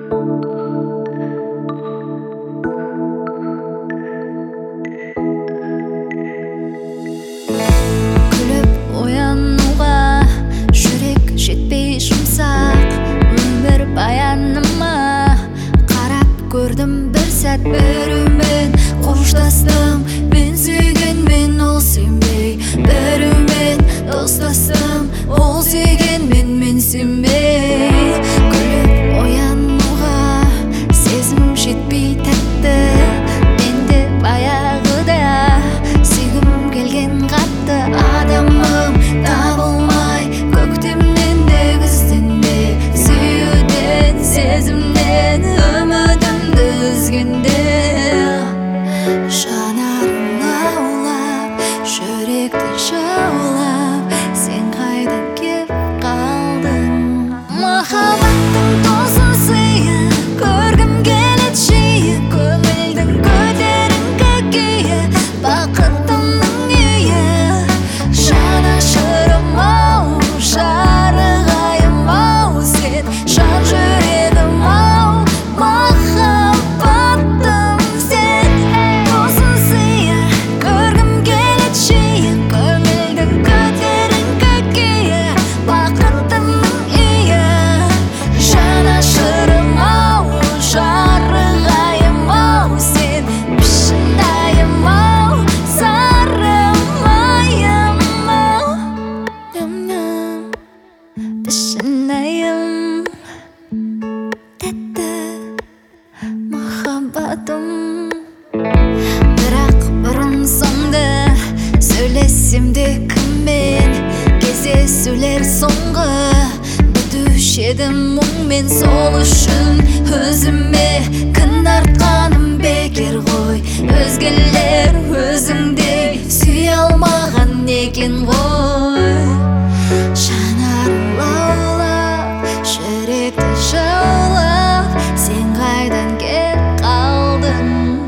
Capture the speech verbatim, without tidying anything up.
Көрдім бір сәт біреумен қоштастым, мен сүйгенмен ол сенбей, біреумен достастым, ол сүйгенмен мен сенбей. Күліп оянуға сезім жетпей тәтті, менде баяғыда сүйгім келген қатты. Адамым табылмай көктемнен де күзден де, сүюден сезімнен үмітімді үзгенде. Жанарың лаулап, жүректі жаулап, сен қайда кеп қалдың? Махаббаттың тосын сыйы көргім келеді жиі, көңілдің көтеріңкі күйі, бақытымның үйі. Жанашырым-ау, жарығайым-ау, сен жан жүрегім-ау, махаббаттым сен. Тосын сыйы көргім келеді жиі, көңілдің көтеріңкі күйі, бақытымның үйі. Жанашырым-ау, жарығайым-ау, сен шынайым-ау, сарым-айым-ау, шынайым, тәтті махаббатым. Бірақ бұрын-соңды сөйлессем де кіммен, кездесулер соңғы бітуші едім мұңмен. Сол үшін өзіме кін артқаным бекер ғой, өзгелер өзіңдей сүйе алмаған екен ғой.